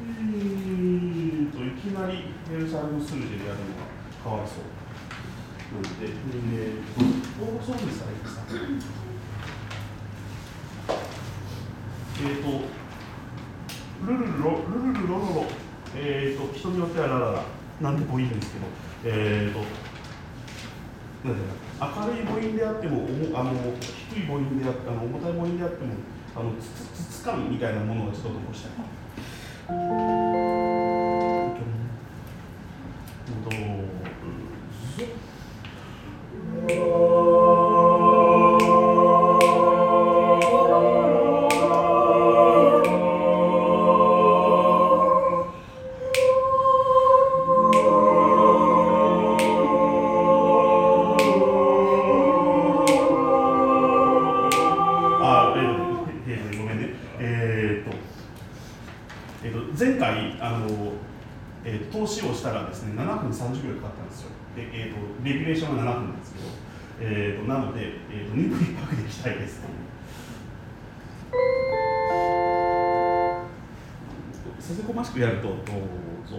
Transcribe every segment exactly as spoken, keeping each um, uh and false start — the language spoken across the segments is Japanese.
ーといきなりエルサレム数字でやるのがかわいそうなので、えーと、どうそうですかいいですか。えーと、ルルルロ、ルルルロロロ、えーと、人によってはラララ、なんでもいいんですけど、えーと、なんていうか、明るい母音であっても、あの低い母音であって、あの重たい母音であっても、あのつつつつかみみたいなものをちょっと残したい。どうぞ。前回あの、えー、投資をしたらですね、ななふんさんじゅうびょうかかったんですよ。で、えーと、レギュレーションはななふんなんですけど、えーと、なので、えーと、にふんいっぱくでいきたいですという。せせこましくやると、どうぞ。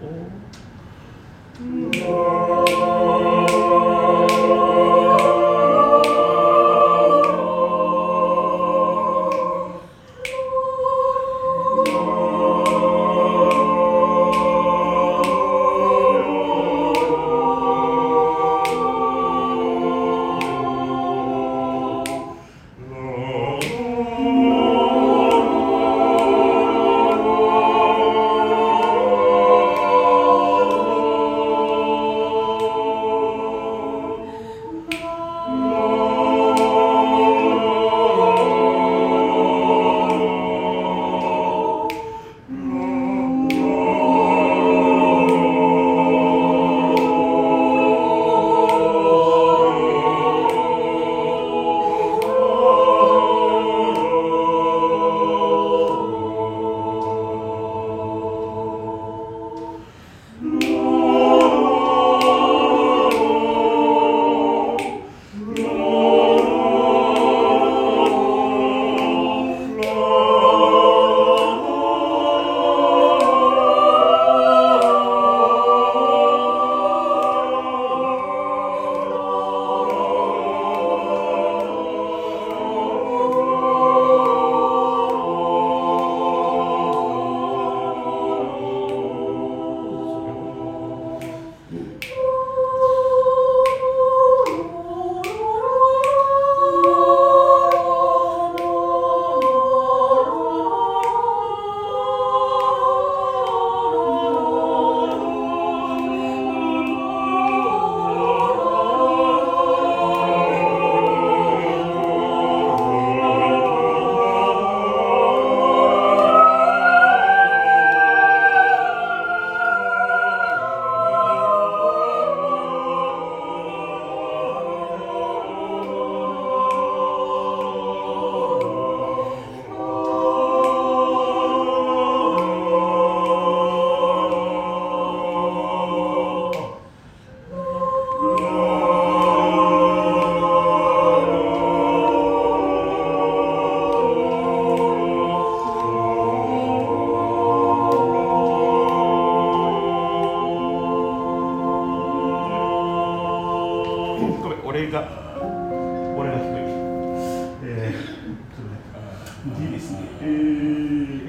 俺が、俺が低い。えー、D ですね。えー、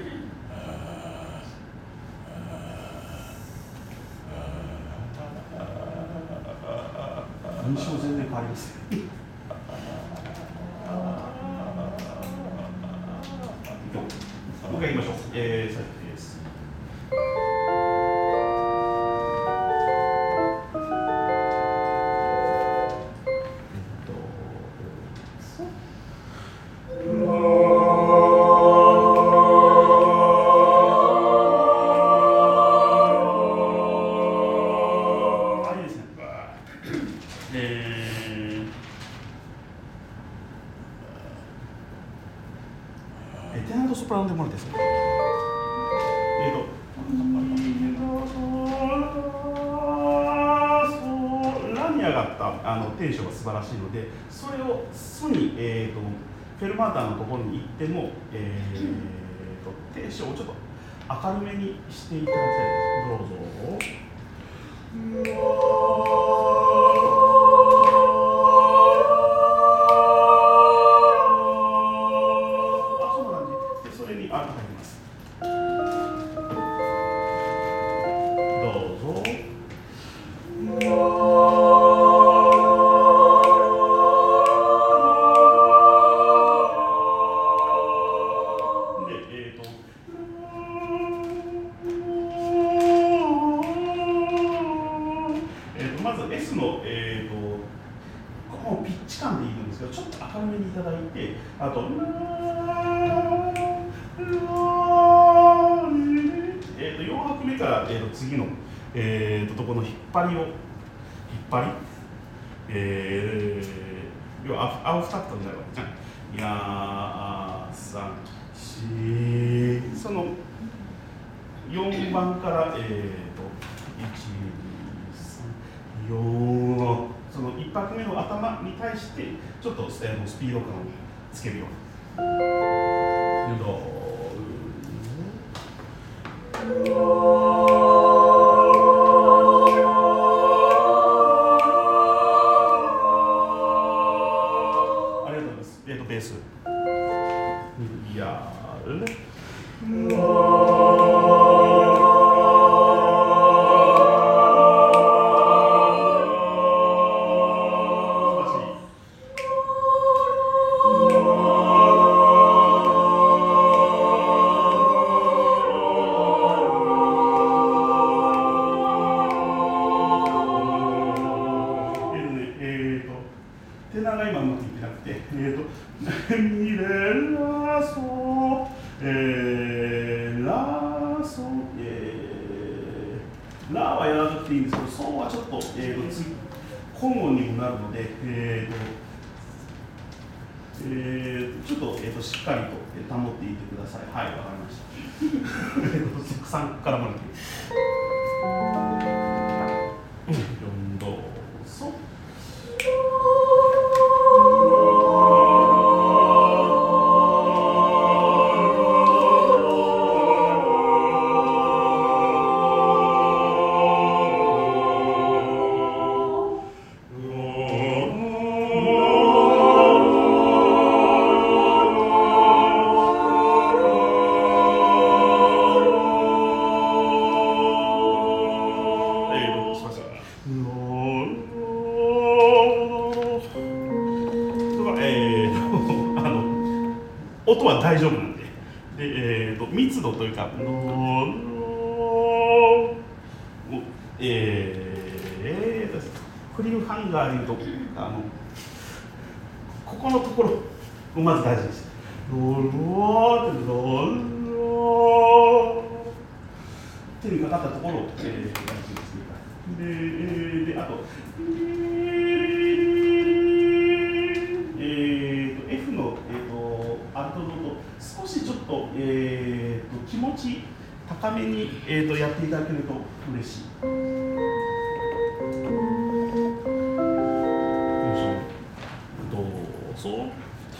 印象全然変わりますね。もう一回言いましょう。えー、最初です。テナントソプラノでもらっていいですか。えーとラに上がったあのテンションが素晴らしいので、それをソに、えーとフェルマータのところに行っても、えーとテンションをちょっと明るめにしていただきたいです。どうぞ。あ、そんな感じで、それにあ入ります。どうぞ。まず S の、えー、とこのピッチ感でいいんですけど、ちょっと明るめにいただいて、あと、えー、とよん拍目から、えー、と次の、えー、ととこの引っ張りを、引っ張り、えー、要はアウフタクトになるわけじゃん。やー、さん、し、そのよんばんから、えー、といち、よん、そのいち拍目の頭に対してちょっと、えー、スピード感をつけるように。ありがとうございます。えっ、ー、とベース。やる。テナーが今うまくいってなくて、えーと、ミレラソ、えー、ラソ、えー、ラはやらなくていいんですけど、ソはちょっと、えーと、次、混音にもなるので、えーと、えー、ちょっと、えーと、しっかりと保っていてください。はい、わかりました。えっと、さんからもらって。よん、どうぞ。音は大丈夫なんで、で、えー、と密度というか、えー、クリフハンガーでいうと、あのここのところをまず大事です。ロローロロー手にかかったところを、えー、大事にしてで、えー、であと、えー、と F の、えー、とアルトドと少しちょっと、えー、と気持ち高めに、えー、とやっていただけると嬉しい。どうぞ。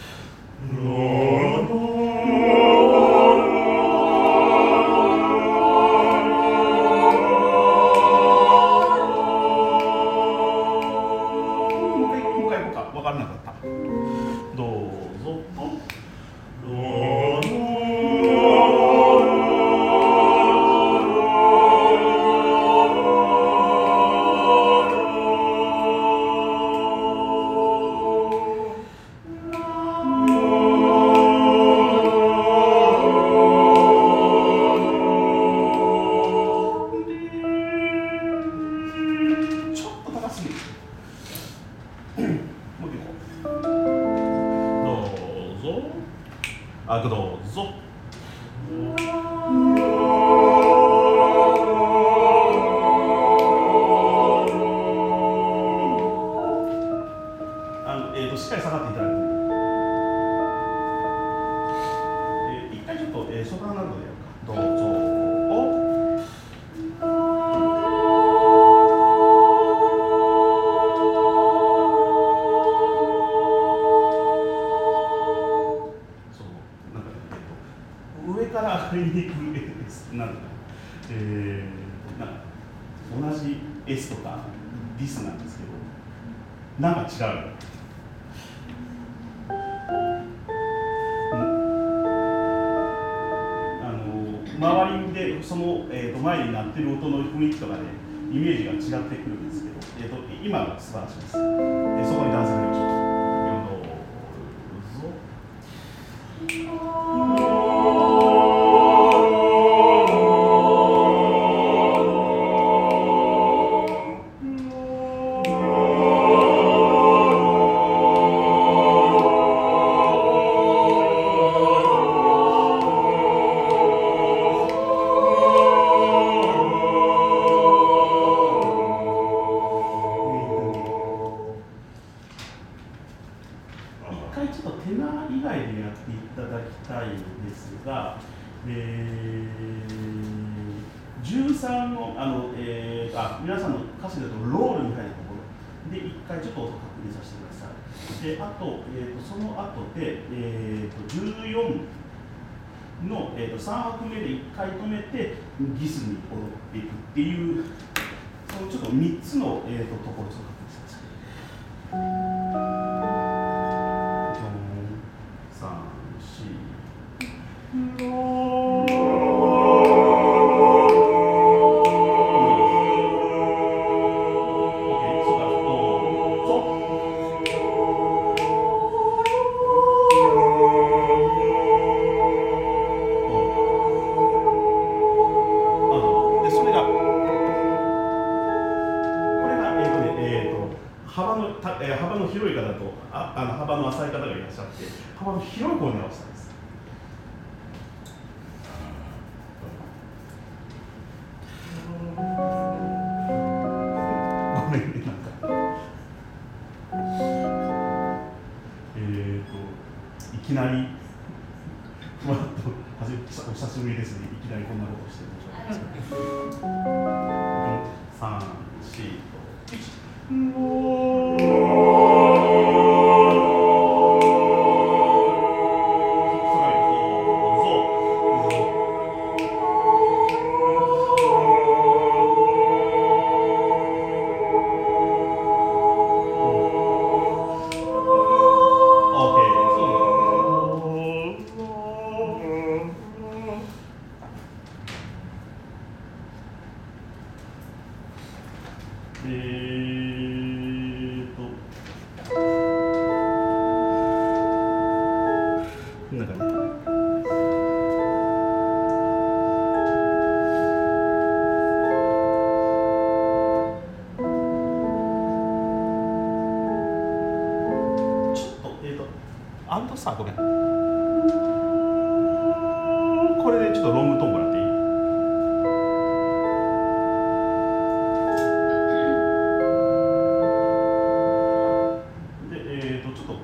分からなかった。どうぞと。ちょっと高すぎる。もう一個。どうぞ。あ、どうぞ。あの、えーと、しっかり下がっていただいて。えー、一回ちょっと、えー、ソプラノなどでやるか。どうぞ。上からかりにくいなんだか、えー、なんか同じ S とか This なんですけど、なんか違う。周りでその、えー、と前になっている音の雰囲気とかでイメージが違ってくるんですけど、えー、と今は素晴らしいです。えー、そこにダンスができる。その後で、えー、とじゅうよんの、えー、とさん拍目でいっかい止めてギスに戻っていくっていう、そのちょっとみっつの、えー、とところをちょっと確認してください。よん、さん、よん。幅の広い方とああの幅の浅い方がいらっしゃって、幅の広い方に合わせたんです。ごめんね、なんかえーといきなりふわっとお久しぶりですね。いきなりこんなことして申し訳ないです。さん、よん、いち。あとさ、ごめん。これでちょっとロングトーンもらっていい？で、えーと、ちょっと。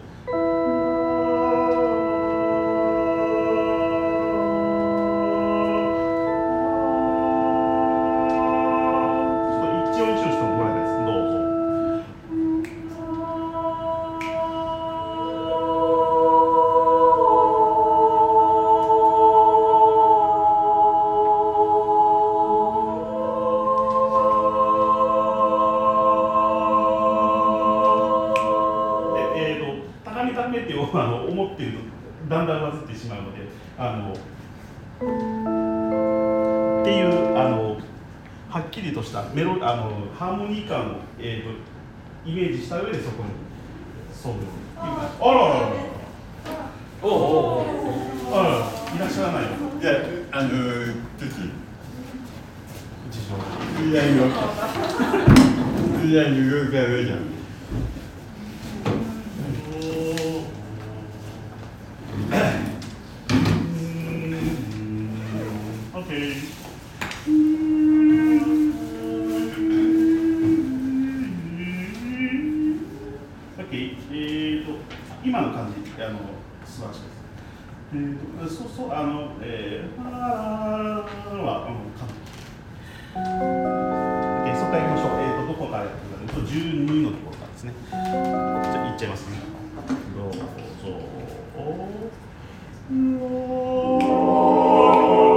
あの思っているとだんだんバズってしまうので、あのっていうあのはっきりとしたメロあのハーモニー感を、えー、とイメージした上でそこにそういうあららららおおおあらいらっしゃらないの。 いやあのちょっと事情いやいやいやいやいやいや今の感じ、あの素晴らしいです。えーと、そうそう、あの、えー、はあの完璧。で、そこからいきましょう。えーと、どこからやってください。じゅうにのところからですね。じゃあ、いっちゃいますね。どうぞ。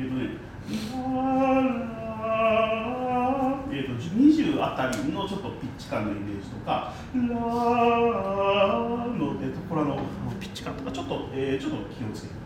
ーとね、えーとにじゅうあたりのちょっとピッチ感のイメージとか、ラーの、えー、とこれのピッチ感とかちょっと、えー、ちょっと気をつけて。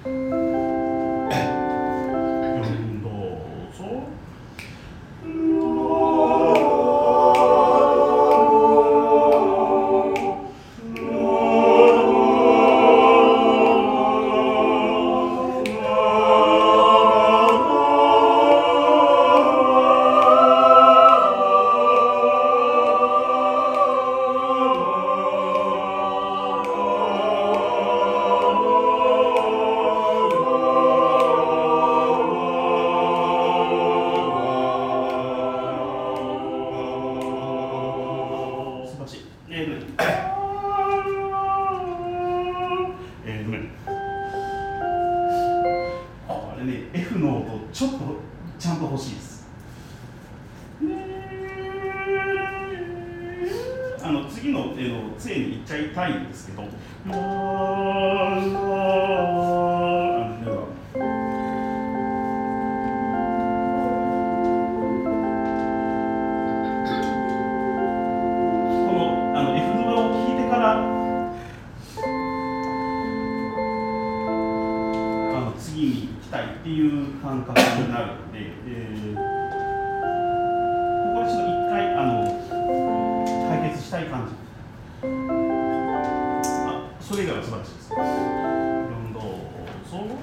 どうぞ。F の音ちょっとちゃんと欲しいです。あの次の絵の杖に行っちゃいたいんですけど、っていう感覚になるので、えー、ここでちょっと一回あの解決したい感じ。あ、それ以外は素晴らしいです。どうぞ。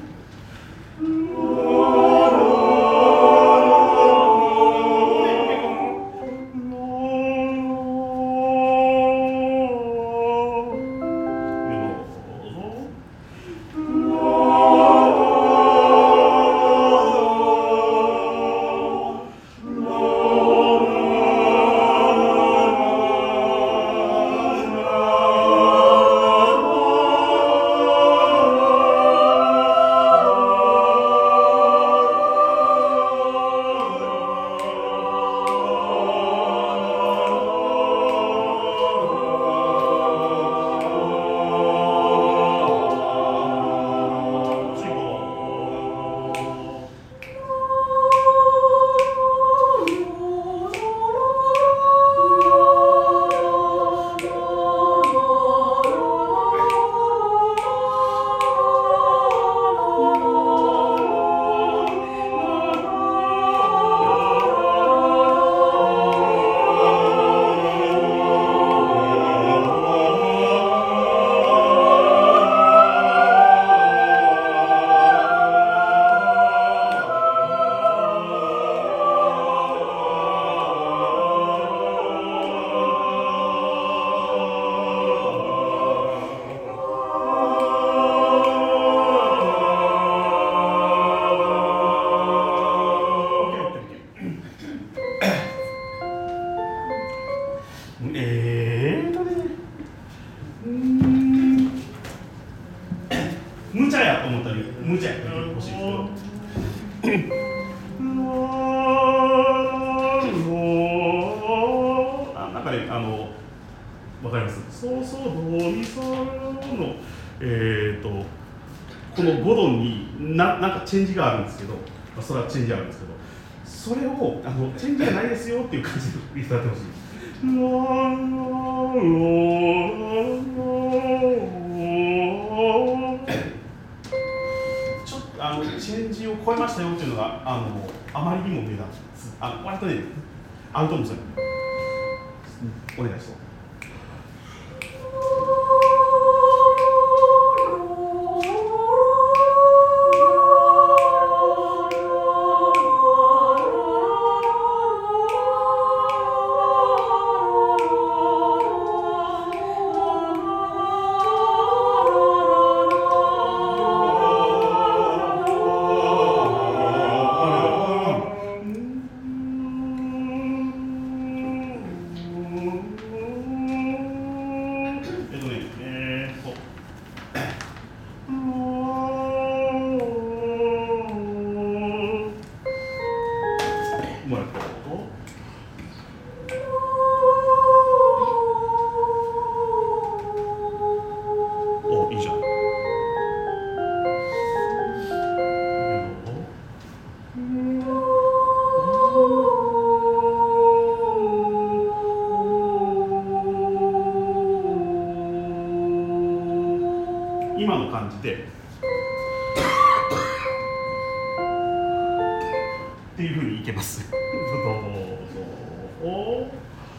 えーとね、うーん、無茶やと思ったら無茶やってほしいですけど。あ、なんかね、あの、わかります。そうそう、ドミソの、えーと、このごどにな、なんかチェンジがあるんですけど、まあ、それはチェンジあるんですけど、それをあのチェンジじゃないですよっていう感じで伝えてほしい。ちょっとあのチェンジを超えましたよっていうのがあのあまりにも目立つ。あの割とね、アウトムさん、お願いします。 じでっていうふうにいけます。どうぞ。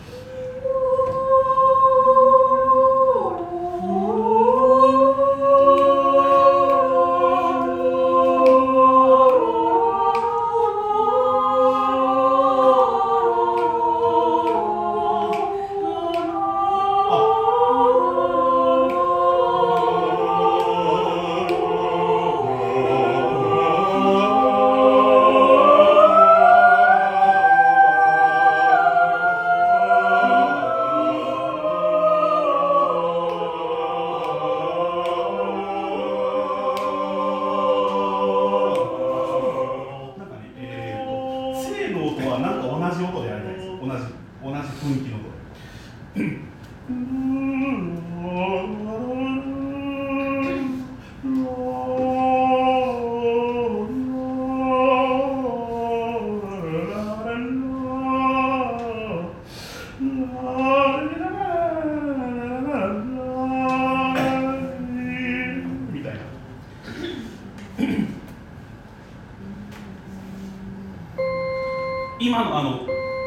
今のあの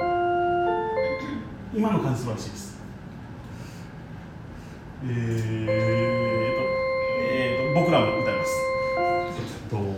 今の感じ素晴らしいです。えーと、えーと僕らも歌います。どうぞ。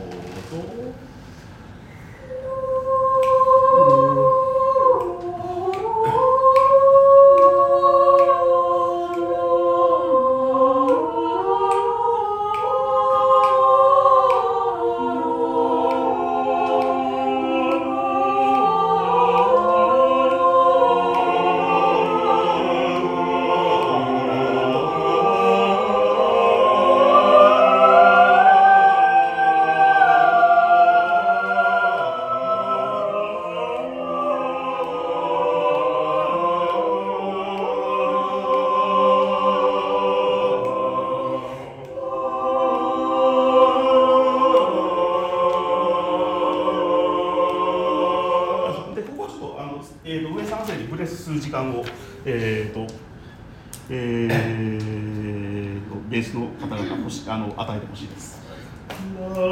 えー、と上さん世にブレスする時間を、えーとえー、とベースの方々欲しあの与えてほしいです。ララ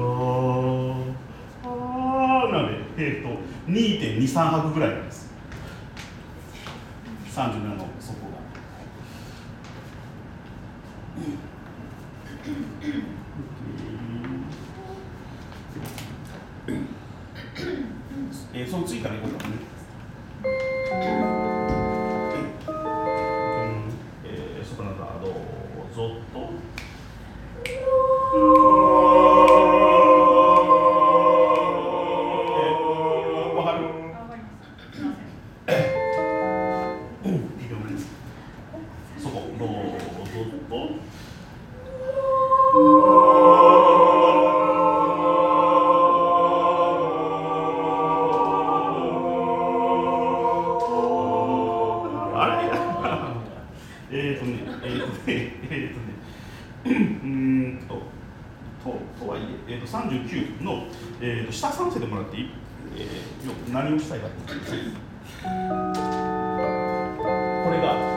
あなので、えー、と にてんにさん 拍ぐらいなんです。さんじゅうななの底が。えー、その次からいこうかね。えー、ソプラノどうぞと。わかる？そこどうぞと。えーとね、えーとね、えーとね、うーんと、と、とはいえ、えーとさんじゅうきゅうの、えーと下さん世でもらっていい？えー、何をしたいかっていうと、これが、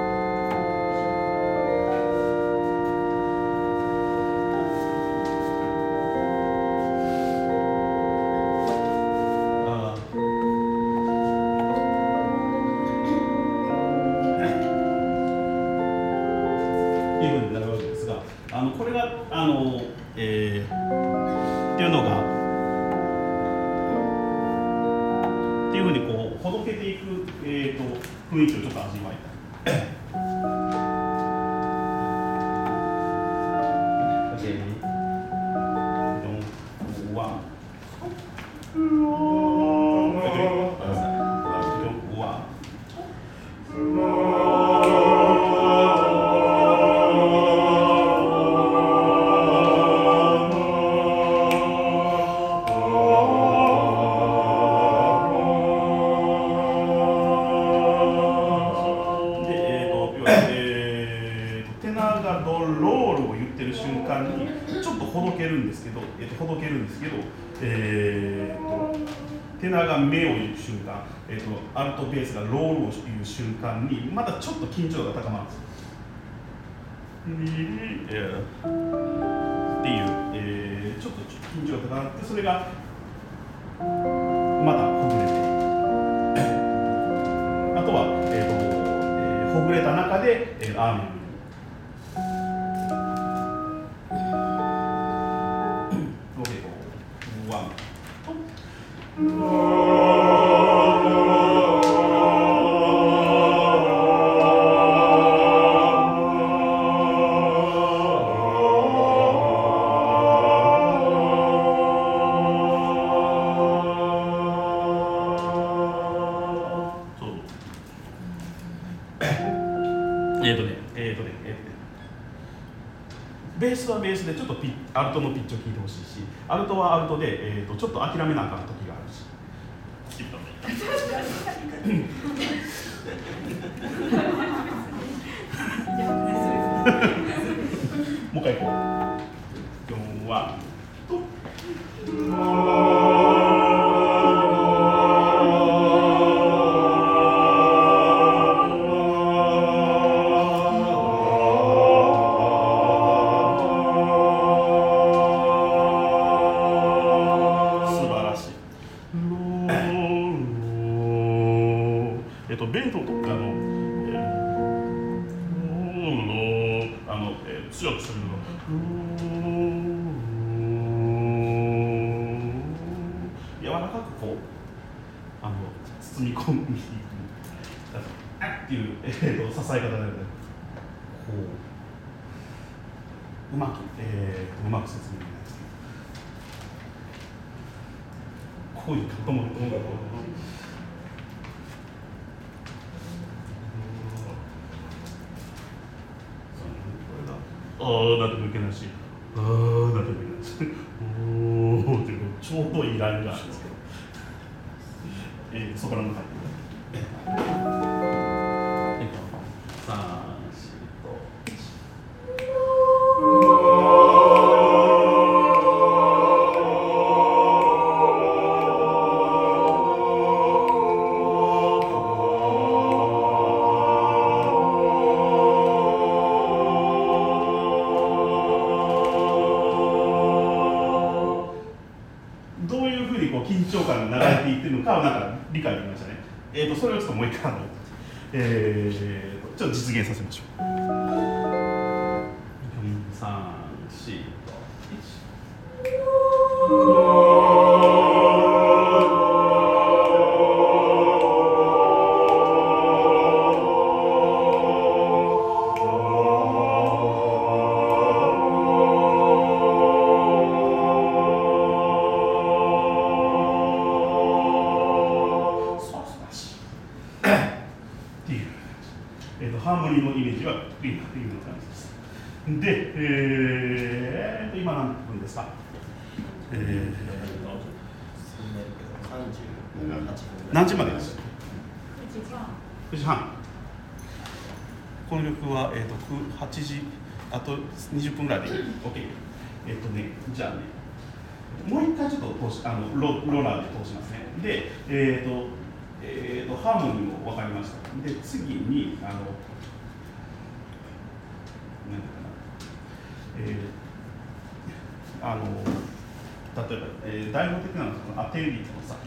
いうふうになるわけですが、あのこれがあの、えー、っていうのがっていうふうにこうほどけていく、えー、と雰囲気をちょっと味わいたい。瞬間にちょっとほどけるんですけど、えっと、ほどけるんですけど、えー、とテナーが目を言う瞬間、えっと、アルトベースがロールを言う瞬間にまたちょっと緊張が高まるんです。 っていう、えー、ちょっと緊張感があってそれがまたほぐれてあとは、えーとえー、ほぐれた中で、えー、アーメンえーとね、えーとね、えーとね、ベースはベースでちょっとピアルトのピッチを聞いてほしいし、アルトはアルトで、えーとちょっと諦めなあかん時があるし。もう一回行こう。よんはと。えっと、ベートとあの、えー、あの、えー、強くするの柔らかくこうあの包み込んでいくあっていう、えー、と支え方でこううまく、えー、うまく説明できないですけどこういうこともこういうこともあーだと抜けないし、あーだと抜けないし、おーっていうちょうどいいラインがあるんですけど、えー、ソプラノ入ってください。さん、しと、いち。どういうふうにこう緊張感が流れていってるのかをなんか理解できましたね。えーと、それをちょっともう一回あの、えー、ちょっと実現させましょう。よん、さん、し、いち。えー、とハーモニーのイメージはリーの感じです。で、えー、と今何分ですか、えー、何時までですかくじはん。この曲は、えー、とはちじあとにじゅっぷんぐらいでいい OK。えっ、とね、じゃあねもう一回ちょっと通しあの ロ, ローラーで通しますね。で、えっ、ー、とえー、とハーモニーも分かりました。で次にあの何だかな、えー、あの例えば、えー、代表的なのはこのアテンリーのさ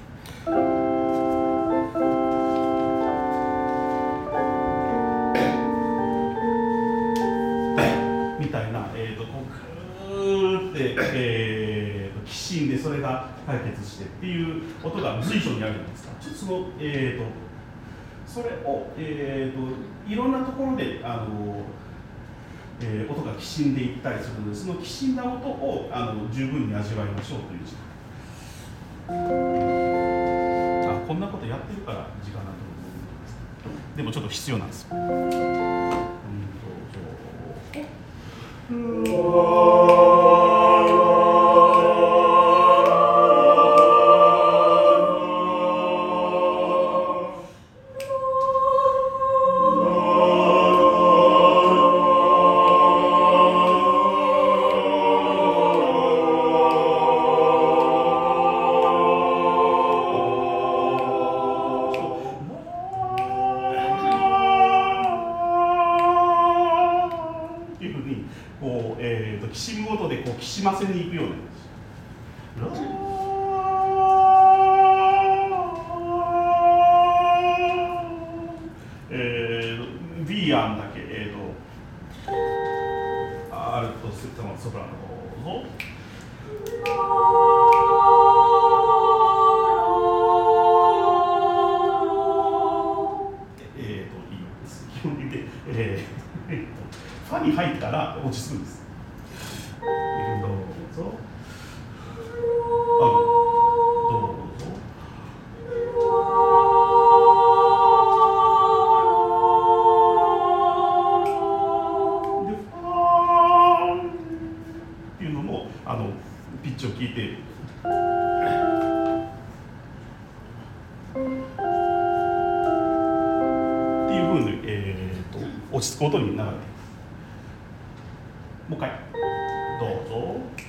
みたいな、えー、とこうグーって、えー、と起心でそれが解決してっていう音が随所にあるじゃないですか。ちょっとその、えー、とそれを、えー、といろんなところであの、えー、音がきしんでいったりするので、そのきしんだ音をあの十分に味わいましょうという時間。あ、こんなことやってるから時間だと思うんです。でもちょっと必要なんですよ。こう、えー、とようになります。えー、B 案だけ、えーと、アルト、ソプラノ、どうぞ。えーと、いいです。基本的に、えー、ファに入ったら落ち着くんです。どうぞ。あ、どうぞ。で、ファーっていうのも、あの、ピッチを聞いて。っていうふうに、えーと、落ち着くことになる。もう一回。どうぞ。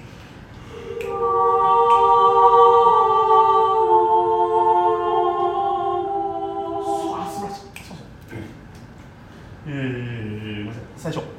えー、ごめんなさい、最初。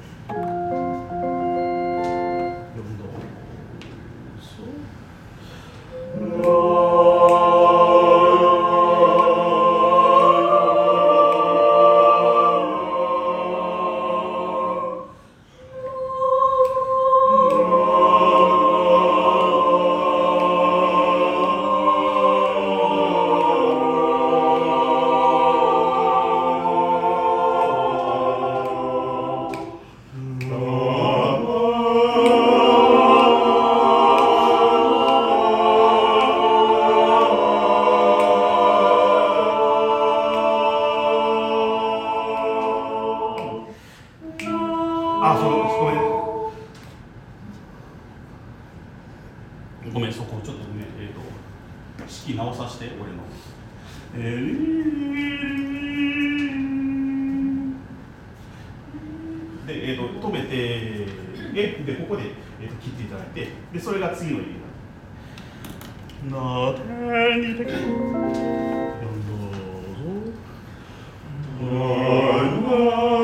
あ、そう、ごめん。ごめん、そこちょっとごめん、えっ、ー、と、式直させて、俺の。えー、で、えっ、ー、と、止めて、え、で、ここで、えー、と切っていただいて、で、それが次の意味になる。なてにてき。どうぞ。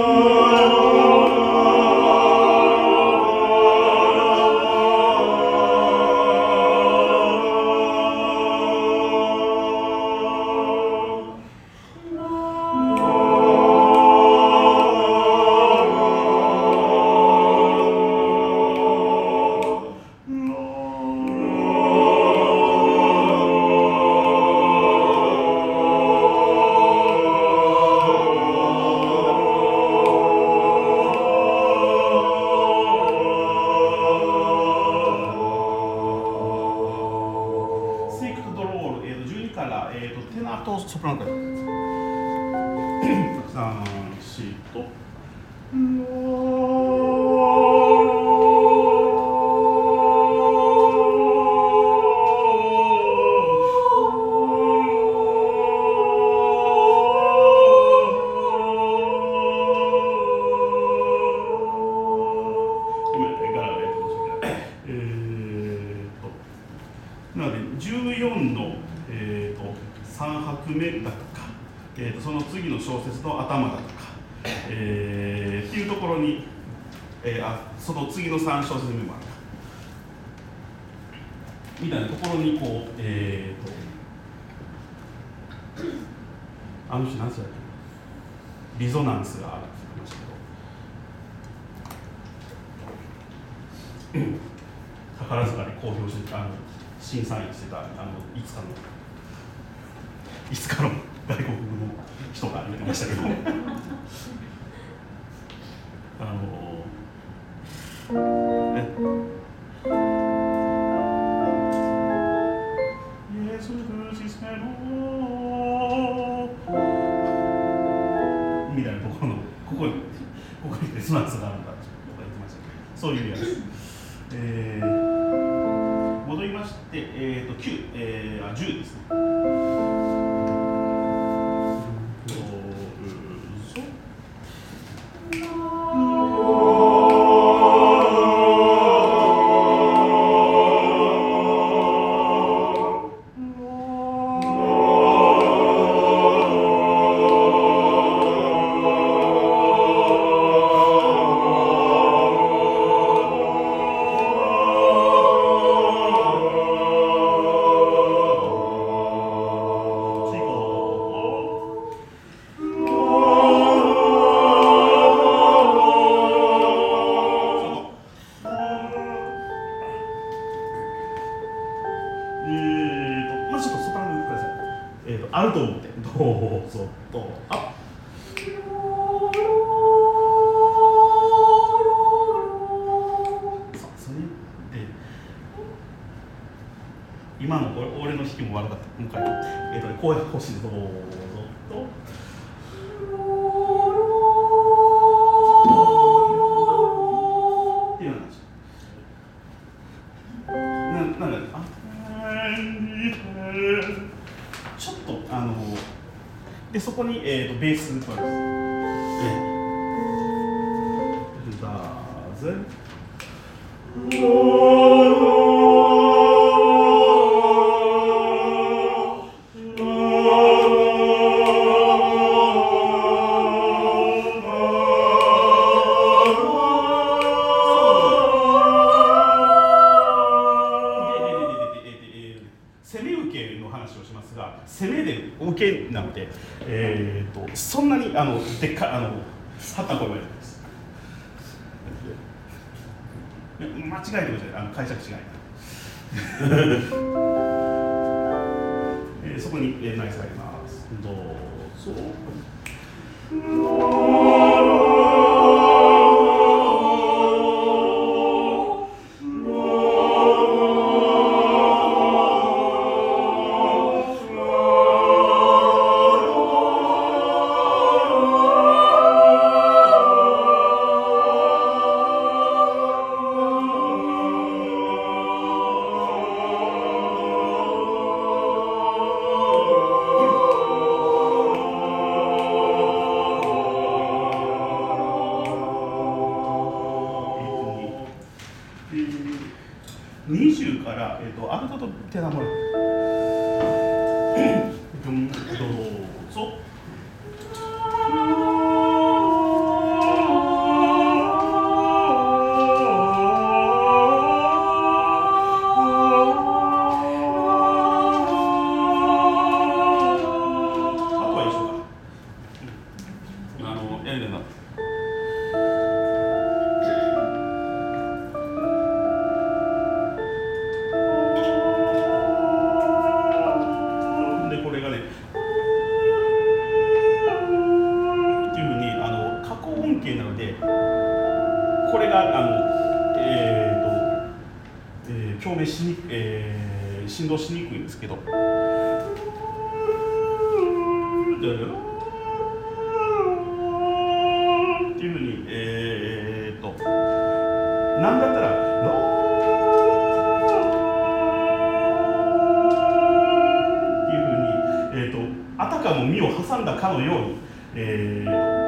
えーと、テナーとソプラノからさん、しとなのでじゅうよんの、えー、とさん拍目だとか、えー、とその次の小節の頭だとか、えー、っていうところに、えー、あその次のさん小節目もあるかみたいなところにこう、えー、とあの人何つったっけリゾナンスがあるって言ってましたけど宝塚で公表してあの審査員してたあのいつかのいつかの外国の人が言ってましたけどあのねイエス・クリステモみたいなところのここにここにレスナンスがあるんだって言ってましたけどそういうやつ、えー、戻りまして、えー、ときゅう、えー、あじゅうですね。 あると思ってどうぞとあ今の俺の弾きも悪かった。もう一回、えっ、ー、とね、こうやってほしいどうぞと。っていうような感じ。な、なんか、あ、ちょっと、あの、で、そこに、えっ、ー、と、ベースがあるんです。だぜ。攻めで受けなので、えー、とそんなにあのでっかあのはった声はやります。間違いとかじゃない、あの解釈違い、えー、そこに、えー、ナイス入ります。どうぞ。にじゅうから、えー、とアルトとテナモルどうぞ。なので、これがあの、えーとえー、共鳴しに、えー、振動しにくいんですけど、っていうふうに、えーとなんだったらっていうふうに、えーとあたかも身を挟んだかのように、えー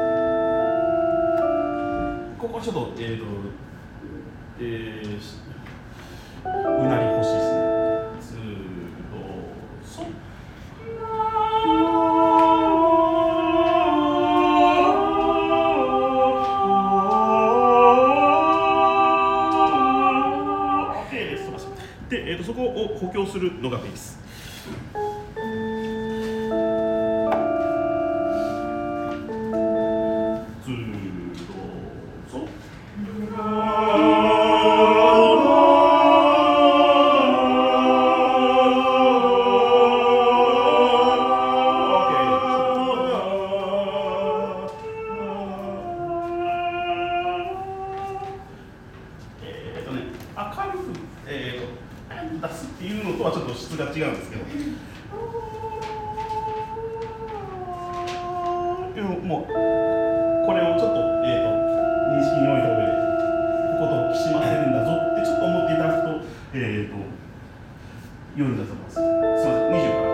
ここちょっと、えーと、えー、うなり欲しいですね。ずーっと、そっ。OK です。で、えーと、そこを補強するのがベース。明るく、えー、と出すっていうのとはちょっと質が違うんですけど、もうこれをちょっと、えー、と認識に置いた上でここときしませるんだぞってちょっと思っていただくと、えー、と良いんだと思います。すみません、にじゅうから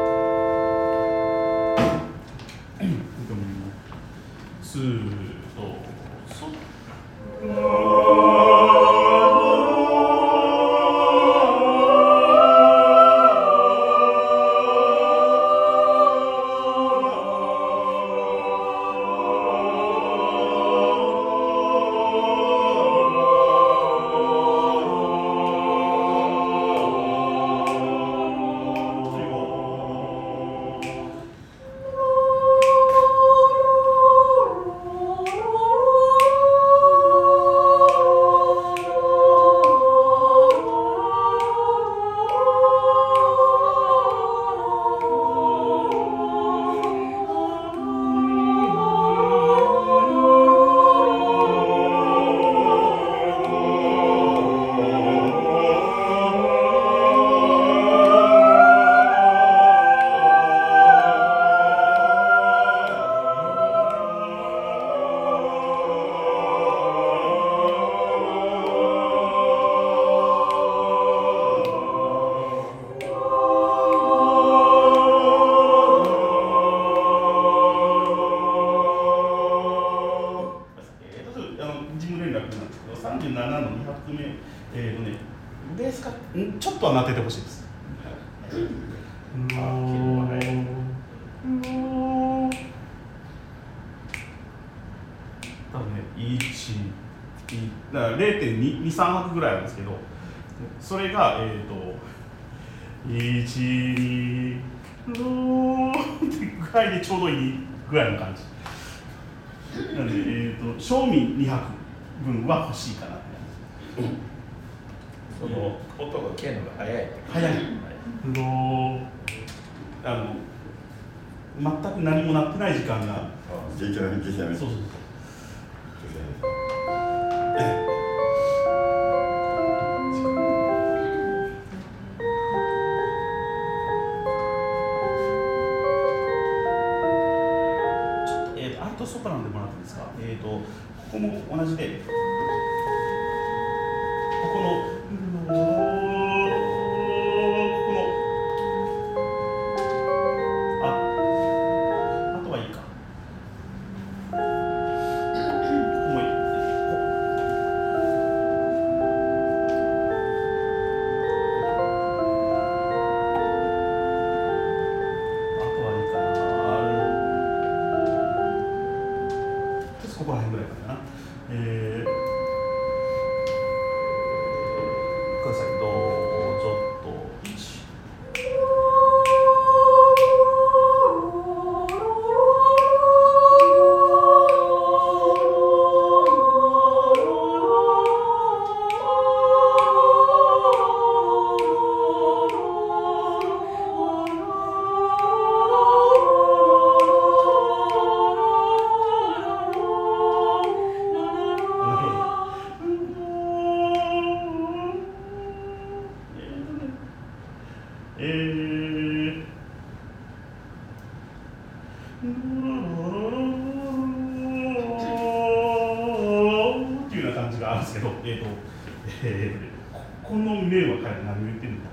スーッとそっなっててほしいです。うおー多分ね、いち、だから れいてんにさん 拍ぐらいあるんですけど、それが、えっ、ー、と、いち、に、ろってぐらいでちょうどいいぐらいの感じ。なので、えーと、正味に拍分は欲しいかなって感じ。 その音が切るのが早い。 早い。ローあの全く何もなってない時間が。 じゃじゃじゃじゃそうそうそう。アルトソプラノでもらっていいですか。えっ、ー、とここも同じで、ここのここのああとはいいか。ここもいい。あとはいいかな。ここら辺ぐらいかな。えー、ください。どうぞっと。いち。えー、っていうような感じがあるんですけど、えーと、えー、この面は彼何を言ってるのか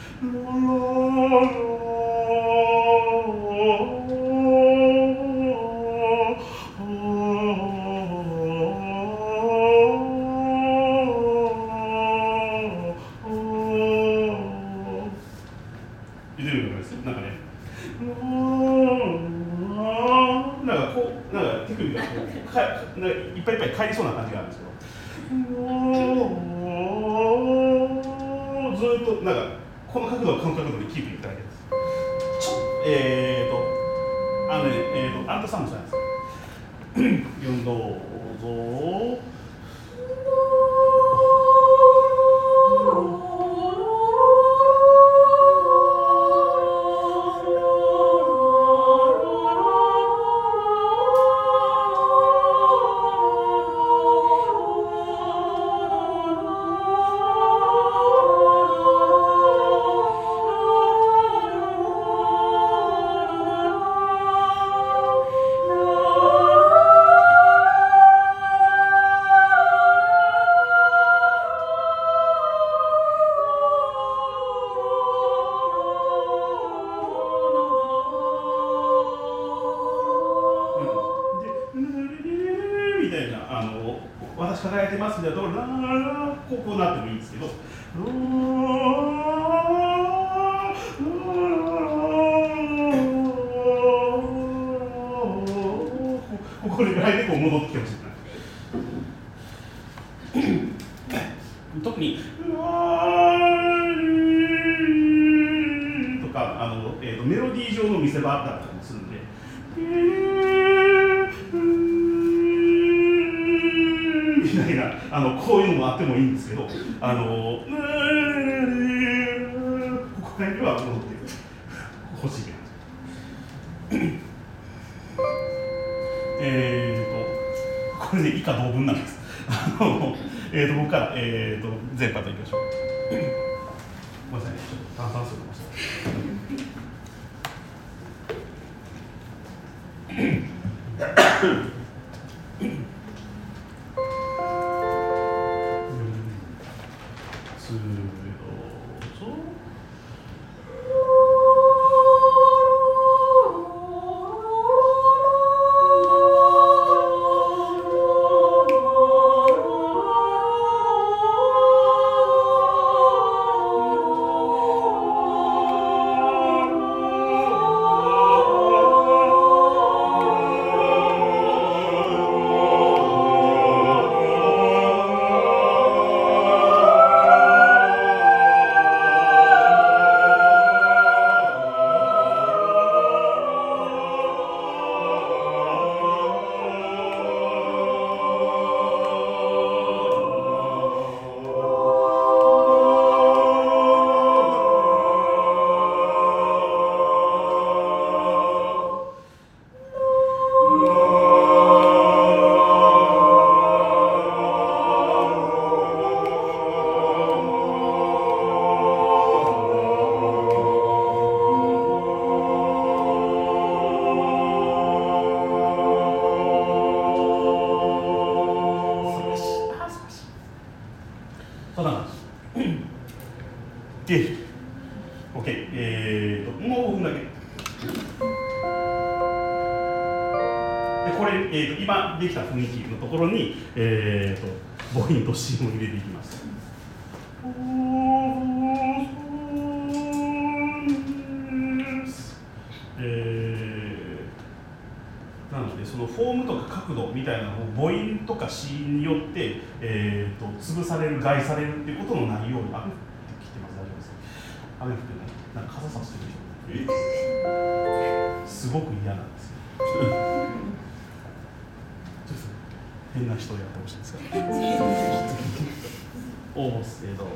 なんかね、なんかこう、なんか手首がこうかなんかいっぱいいっぱい返りそうな感じがあるんですけど、ずっとなんかこの角度この角度でキープいっただけです。ちょえーとあのねえーとアンタさんもそうなんです。よんどうぞ。みたいなあの私輝いてますみたいなところラーこうこうなってもいいんですけど、これぐらいでこう戻ってきてほしいな。特にとかあの、えーと、メロディー上の見せ場だったりもするんで。みたいなあのこういうのもあってもいいんですけど、あのここら辺には戻ってほしい感じ。えーとこれで以下同文なんです。あのえーと僕から、えーと全パターンいきましょう。ごめんなさいね、ちょっと炭酸水飲みました。 もうごふんだけ。でこれ、えーと、今できた雰囲気のところに、えーと、母音と子音を入れていきます。えー、なのでそのフォームとか角度みたいなのを母音とか子音によって、えー、と潰される害されるっていうことのないように。雨降ってきてます。大丈夫ですか？雨降ってない。なんか傘さしてるでしょ。すごく嫌なんですよ。ちょっと変な人をやってほしいんですか？おーせどうぞ。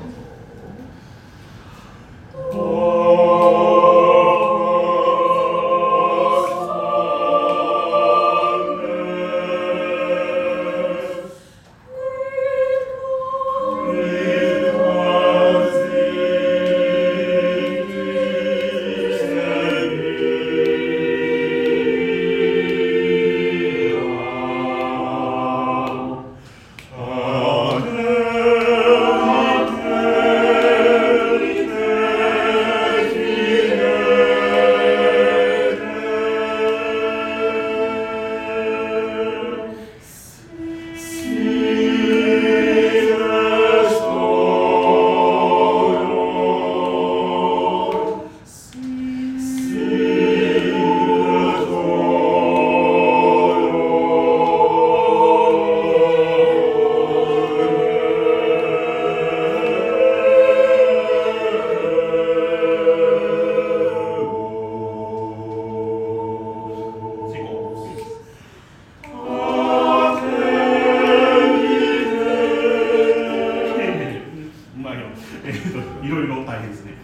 いろいろ大変ですね。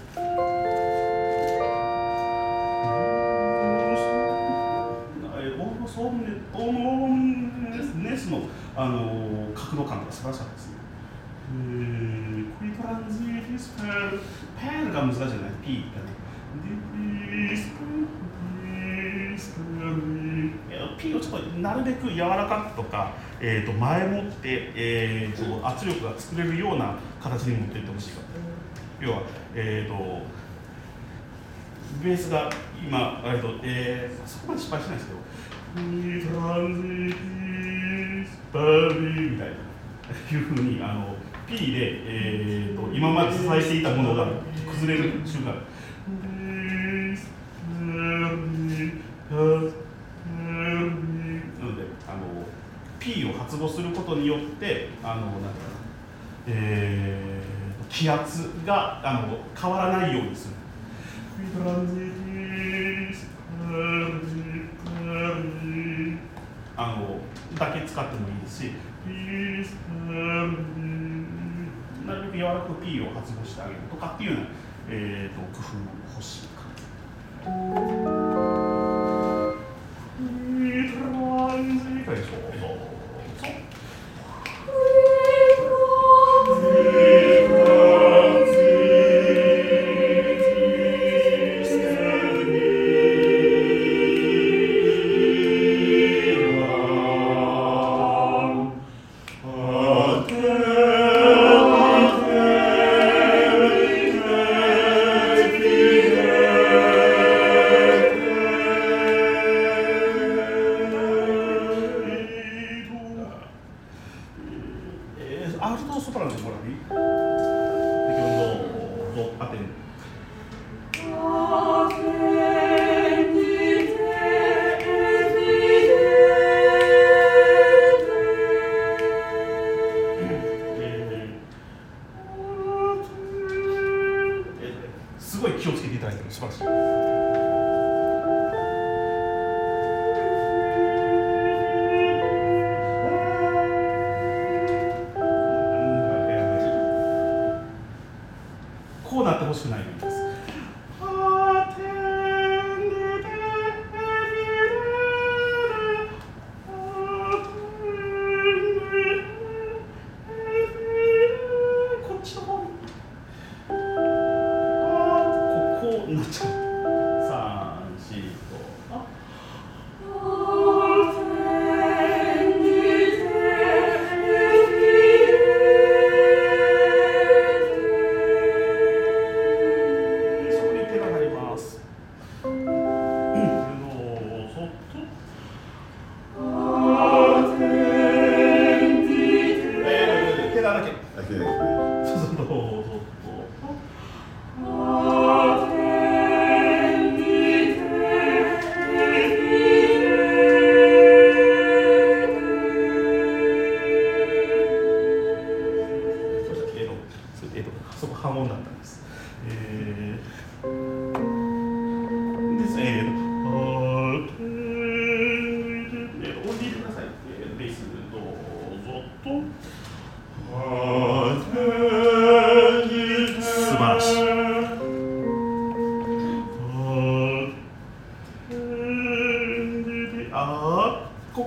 オーモネスの、あの角度感が素晴らしかったですね。クリトランジーディスペル、ペールが難しいじゃない、P がね。P をちょっとなるべく柔らかくとか、えー、と前もって、えー、と圧力が作れるような形に持っていってほしいか。要は、えー、とベースが今、えーとえー、そこまで失敗しないですけど、トランジースパリみたいないうふうにあの P で、えー、と今まで支えていたものが崩れる瞬間。なのであの P を発語することによってあのなんていうかな、えー、気圧があの変わらないようにする。あのだけ使ってもいいですし、なるべく柔らかく P を発語してあげるとかっていうような、えー、と工夫も欲しいか。いかがでしょう。 Yeah.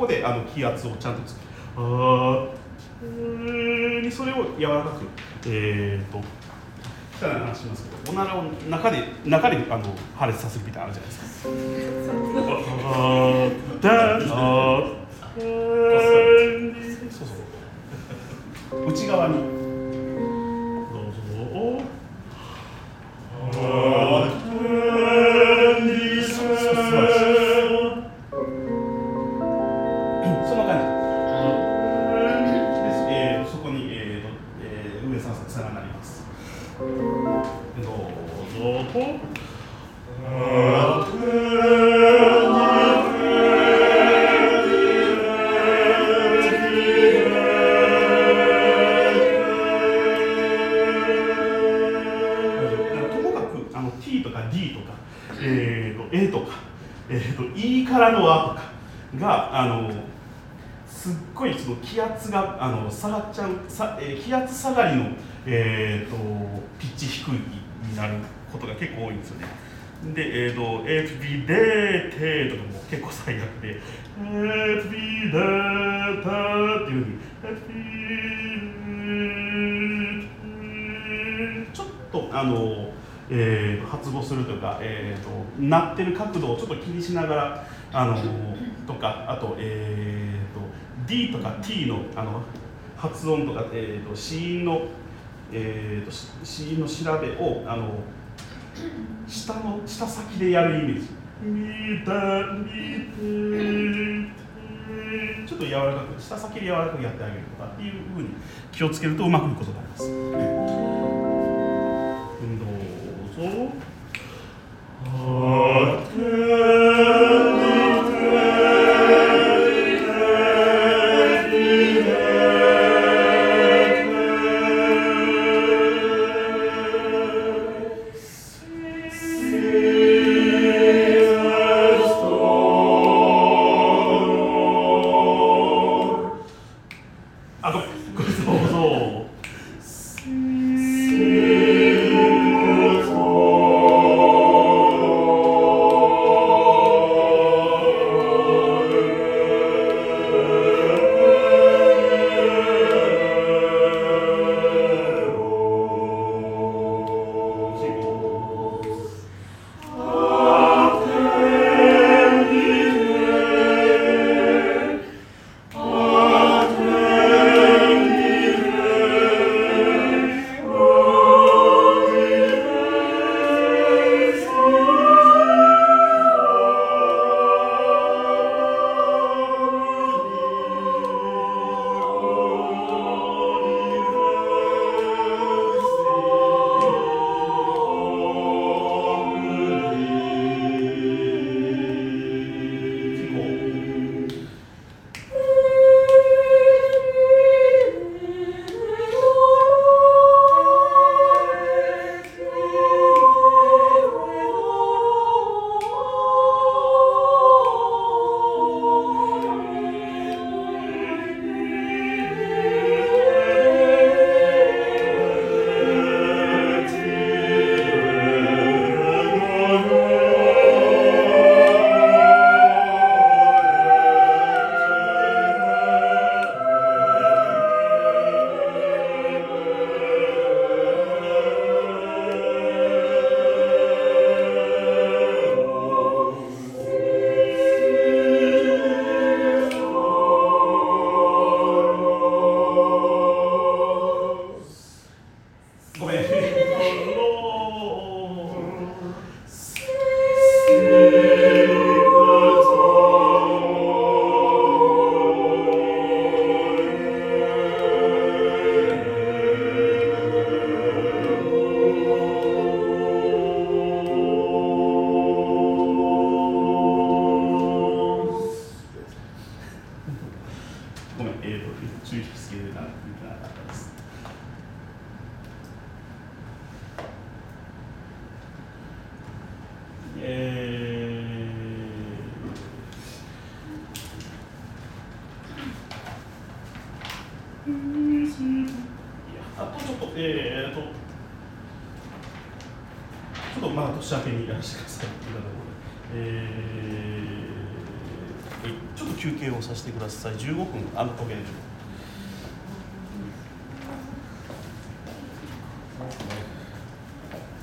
こであの気圧をちゃんとつける。あーにそれを柔らかく、えー、と汚い話しますけど、おならを中で中であの破裂させるみたいなのあるじゃないですか。あーだあーそうそう内側にどうぞ。あそんな感じ。さらになります。どうぞ。ともかくあの T とか D とか、えー、と A とか、えー、と E からの A とかがあのすっごいその気圧があの下がっちゃうさ、えー、気圧下がりの、えー、とピッチ低いになることが結構多いんですよね。で、えー、と エイチビー でテとかも結構最悪で エイチビー でタっていうふうに エイチビー ちょっとあの、えー、発語するとか、えー、と鳴ってる角度をちょっと気にしながらあのとか、あと、えー、と D とか T の、あの発音とか、えー、と子音の、えー、と子音の調べをあの下の下先でやるイメージ。ちょっと柔らかく下先で柔らかくやってあげるとかっていうふうに気をつけるとうまくいくことになります。どうぞ。あ、ごめん、ごめん、どうぞ。ごめん。ごめん、えーと、注意引きつけなかったです。えー、あとちょっと、えーと、ちょっとまあ年明けにやらせてください。えーちょっと休憩をさせてください。じゅうごふん、あの、OK でしょう。